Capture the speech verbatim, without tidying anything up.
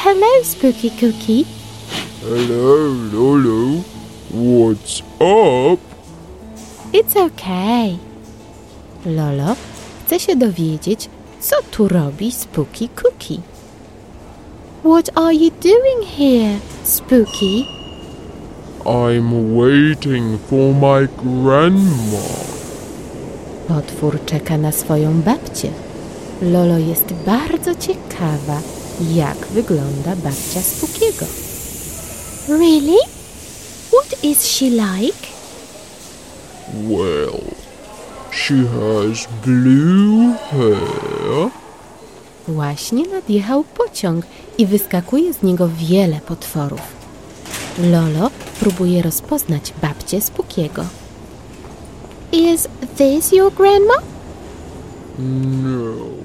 hello, Spooky Cookie. Hello, Lolo. What's up? It's okay. Lolo chce się dowiedzieć, co tu robi Spooky Cookie. What are you doing here, Spooky? I'm waiting for my grandma. Potwór czeka na swoją babcię. Lolo jest bardzo ciekawa, jak wygląda babcia Spookiego. Really? What is she like? Well, she has blue hair. Właśnie nadjechał pociąg i wyskakuje z niego wiele potworów. Lolo próbuje rozpoznać babcię Spookiego. Is this your grandma? No.